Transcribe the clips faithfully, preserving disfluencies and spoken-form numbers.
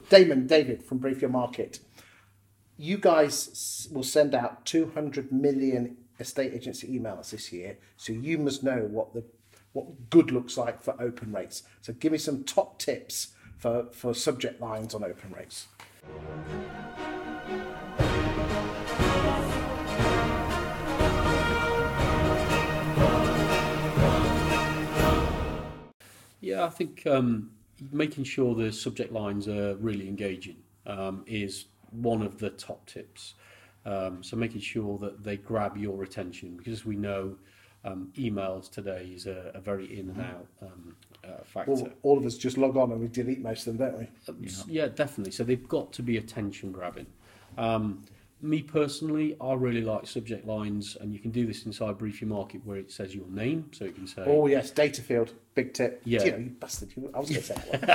Damon, David from Brief Your Market, you guys will send out two hundred million estate agency emails this year, so you must know what the what good looks like for open rates. So give me some top tips for, for subject lines on open rates. Yeah, I think um, making sure the subject lines are really engaging um, is one of the top tips. Um, so making sure that they grab your attention, because we know um, emails today is a, a very in and out um, uh, factor. Well, all of us just log on and we delete most of them, don't we? Um, yeah. yeah, definitely. So they've got to be attention grabbing. Um, me personally, I really like subject lines, and you can do this inside Brief Your Market where it says your name, so you can say... Oh yes, data field, big tip. Yeah. You know, you bastard, you, I was going to say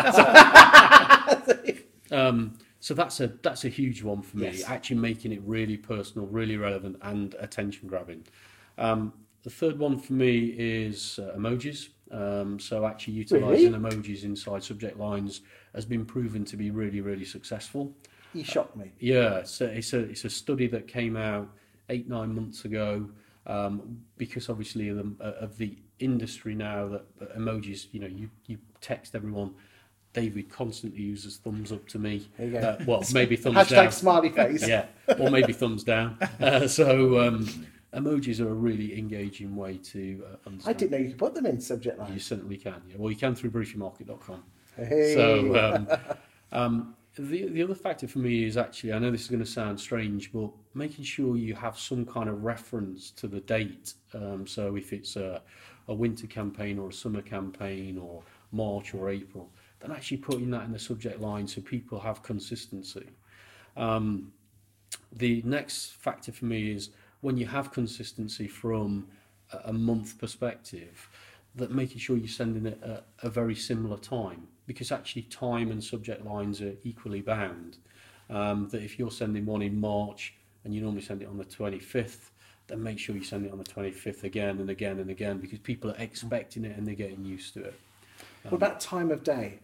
that one. um, so that's a that's a huge one for me, Yes. actually making it really personal, really relevant and attention grabbing. Um, the third one for me is uh, emojis. Um, so actually utilising Really? emojis inside subject lines has been proven to be really, really successful. You shocked me. Yeah, so it's a it's a study that came out eight nine months ago, um, because obviously of the, of the industry now that, that emojis, you know, you you text everyone. David constantly uses thumbs up to me. There you go. Uh, well, maybe thumbs Hashtag down. smiley face. Yeah, or maybe thumbs down. Uh, so um, emojis are a really engaging way to uh, understand. I didn't know you could put them in subject You lines. certainly can. Yeah, well, you can through brief your market dot com. Hey. So. Um, um, The the other factor for me is actually, I know this is going to sound strange, but making sure you have some kind of reference to the date. Um, so if it's a, a winter campaign or a summer campaign or March or April, then actually putting that in the subject line so people have consistency. Um, the next factor for me is when you have consistency from a, a month perspective, that making sure you're sending it at a very similar time, because actually time and subject lines are equally bound. Um, that if you're sending one in March and you normally send it on the twenty-fifth, then make sure you send it on the twenty-fifth again and again and again, because people are expecting it and they're getting used to it. Um, What about time of day?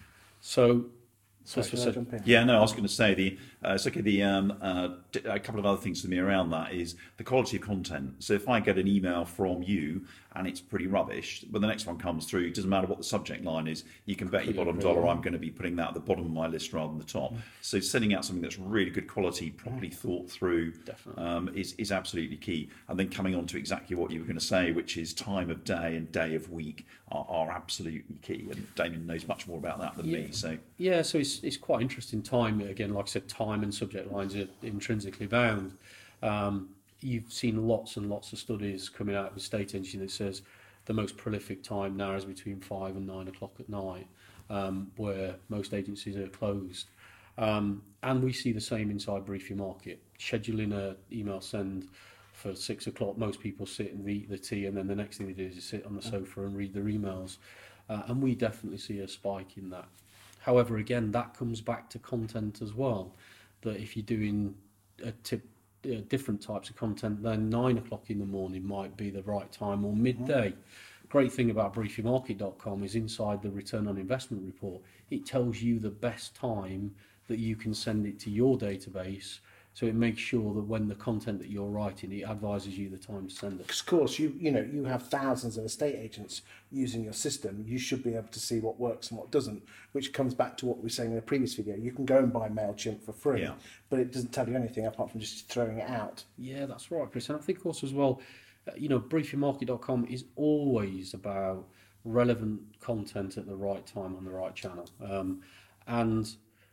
So, Sorry, that's can what I I said. jump in? Yeah, no, I was going to say the uh, it's okay. The um, uh, d- a couple of other things to me around that is the quality of content. So if I get an email from you and it's pretty rubbish, when the next one comes through, it doesn't matter what the subject line is. You can bet your bottom dollar I'm going to be putting that at the bottom of my list rather than the top. So sending out something that's really good quality, properly thought through, um, is is absolutely key. And then coming on to exactly what you were going to say, which is time of day and day of week are, are absolutely key. And Damien knows much more about that than Yeah. me. So. Yeah, so it's it's quite interesting. Time, again, like I said, time and subject lines are intrinsically bound. Um, you've seen lots and lots of studies coming out of the estate agency that says the most prolific time now is between five and nine o'clock at night, um, where most agencies are closed. Um, and we see the same inside Brief Your Market. Scheduling a email send for six o'clock, most people sit and eat the tea, and then the next thing they do is sit on the sofa and read their emails. Uh, and we definitely see a spike in that. However, again, that comes back to content as well. That if you're doing a tip, uh, different types of content, then nine o'clock in the morning might be the right time, or midday. Great thing about brief your market dot com is inside the return on investment report, it tells you the best time that you can send it to your database. So it makes sure that when the content that you're writing, it advises you the time to send it. Because of course, you you know you have thousands of estate agents using your system. You should be able to see what works and what doesn't, which comes back to what we were saying in the previous video. You can go and buy MailChimp for free, Yeah. but it doesn't tell you anything apart from just throwing it out. Yeah, that's right, Chris. And I think also as well, uh, you know, brief your market dot com is always about relevant content at the right time on the right channel. Um, and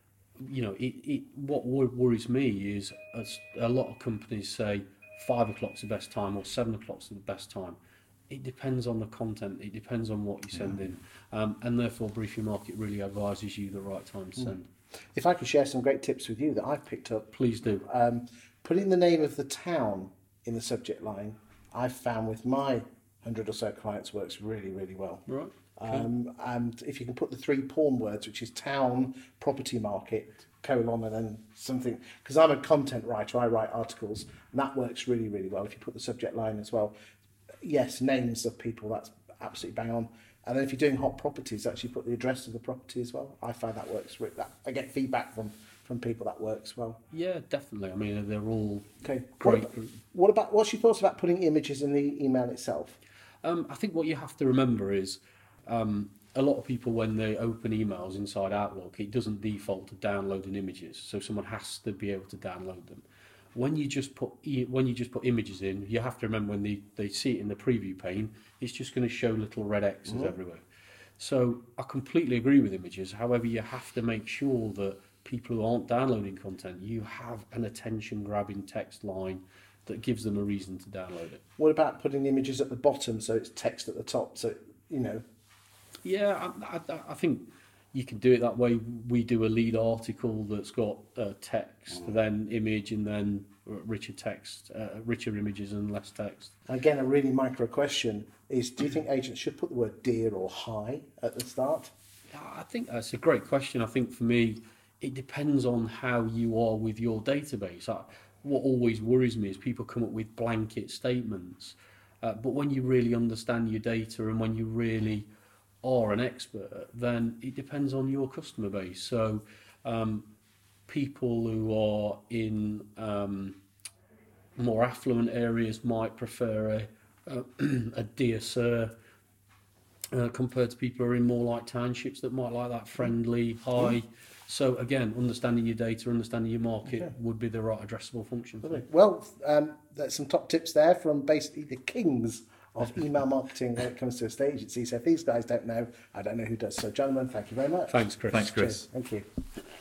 you know, it, it what wor- worries me is as a lot of companies say five o'clock's the best time or seven o'clock's the best time. It depends on the content. It depends on what you send in, um, and therefore Brief Your Market really advises you the right time to send. If I could share some great tips with you that I've picked up, Please do. um, putting the name of the town in the subject line, I've found with my hundred or so clients works really, really well. Right. Um, and if you can put the three pawn words, which is town, property market, colon, and then something, because I'm a content writer, I write articles, and that works really, really well. If you put the subject line as well, yes, names of people, that's absolutely bang on. And then if you're doing hot properties, actually put the address of the property as well. I find that works. re- That I get feedback from from people that works well. Yeah, definitely. I mean, they're all Okay. great. What about, what about what's your thoughts about putting images in the email itself? Um, I think what you have to remember is um, a lot of people, when they open emails inside Outlook, it doesn't default to downloading images, so someone has to be able to download them. When you just put e- when you just put images in, you have to remember when they, they see it in the preview pane, it's just going to show little red X's Mhm. everywhere. So I completely agree with images. However, you have to make sure that people who aren't downloading content, you have an attention-grabbing text line that gives them a reason to download it. What about putting images at the bottom so it's text at the top? So you know, Yeah, I, I, I think you can do it that way. We do a lead article that's got uh, text, then image, and then richer text, uh, richer images and less text. again, a really micro question is: do you think agents should put the word "dear" or "hi" at the start? I think that's a great question. I think for me, it depends on how you are with your database. I, what always worries me is people come up with blanket statements, uh, but when you really understand your data and when you really are an expert, then it depends on your customer base. So um, people who are in um, more affluent areas might prefer a, a, a dear sir uh, compared to people who are in more like townships that might like that friendly hi. So again, understanding your data, understanding your market Okay. would be the right addressable function. for Lovely. it. Well, um, there's some top tips there from basically the kings of email marketing when it comes to a estate agency. So if these guys don't know, I don't know who does. So gentlemen, thank you very much. Thanks, Chris. Thanks, Chris. Cheers. Thank you.